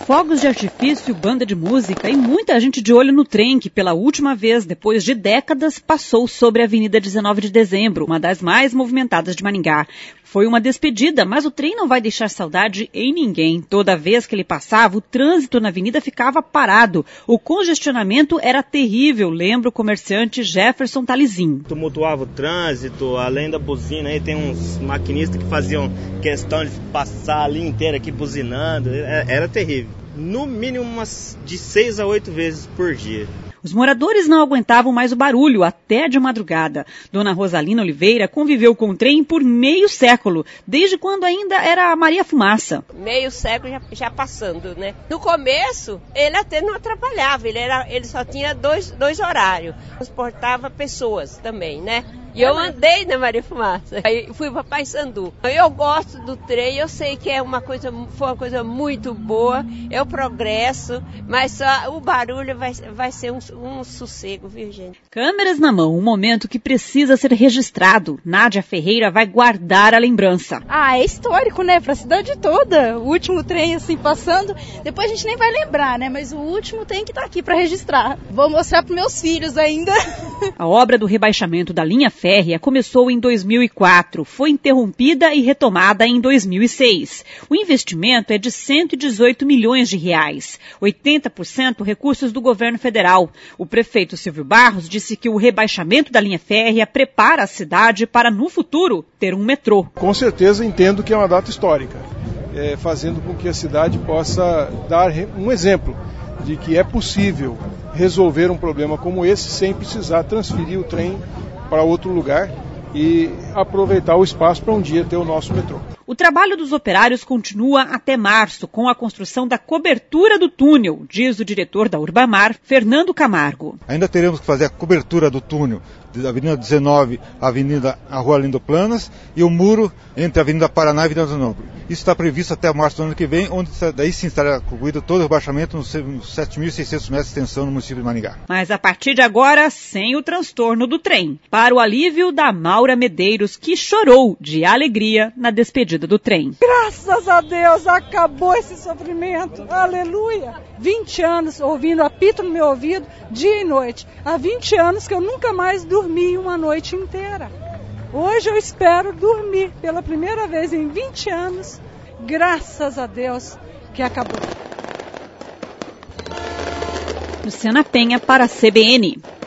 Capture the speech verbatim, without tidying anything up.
Fogos de artifício, banda de música e muita gente de olho no trem que, pela última vez, depois de décadas, passou sobre a Avenida dezenove de Dezembro, uma das mais movimentadas de Maringá. Foi uma despedida, mas o trem não vai deixar saudade em ninguém. Toda vez que ele passava, o trânsito na avenida ficava parado. O congestionamento era terrível, lembra o comerciante Jefferson Talizin. Tumultuava o trânsito, além da buzina, aí tem uns maquinistas que faziam questão de passar a linha inteira aqui buzinando. Era terrível. No mínimo umas de seis a oito vezes por dia. Os moradores não aguentavam mais o barulho, até de madrugada. Dona Rosalina Oliveira conviveu com o trem por meio século, desde quando ainda era Maria Fumaça. Meio século já, já passando, né? No começo, ele até não atrapalhava, ele, era, ele só tinha dois, dois horários. Transportava pessoas também, né? E eu andei na Maria Fumaça, aí fui para Paissandu. Eu gosto do trem, eu sei que é uma coisa, foi uma coisa muito boa, é o progresso, mas só o barulho vai, vai ser um, um sossego, viu, gente? Câmeras na mão, um momento que precisa ser registrado. Nádia Ferreira vai guardar a lembrança. Ah, é histórico, né? Para a cidade toda. O último trem assim passando, depois a gente nem vai lembrar, né? Mas o último tem que estar aqui para registrar. Vou mostrar para meus filhos ainda. A obra do rebaixamento da linha férrea começou em dois mil e quatro, foi interrompida e retomada em dois mil e seis. O investimento é de cento e dezoito milhões de reais, oitenta por cento recursos do governo federal. O prefeito Silvio Barros disse que o rebaixamento da linha férrea prepara a cidade para, no futuro, ter um metrô. Com certeza entendo que é uma data histórica, é, fazendo com que a cidade possa dar um exemplo de que é possível resolver um problema como esse sem precisar transferir o trem para outro lugar e aproveitar o espaço para um dia ter o nosso metrô. O trabalho dos operários continua até março, com a construção da cobertura do túnel, diz o diretor da Urbamar, Fernando Camargo. Ainda teremos que fazer a cobertura do túnel da Avenida dezenove, a Avenida a Rua Lindo Planas, e o muro entre a Avenida Paraná e a Avenida do Nobre. Isso está previsto até março do ano que vem, onde daí sim estará concluído todo o rebaixamento nos sete mil e seiscentos metros de extensão no município de Maringá. Mas a partir de agora, sem o transtorno do trem, para o alívio da Maura Medeiros, que chorou de alegria na despedida do trem. Graças a Deus, acabou esse sofrimento. Aleluia! vinte anos ouvindo apito no meu ouvido, dia e noite. Há vinte anos que eu nunca mais dormi uma noite inteira. Hoje eu espero dormir pela primeira vez em vinte anos. Graças a Deus que acabou. Luciana Penha para a C B N.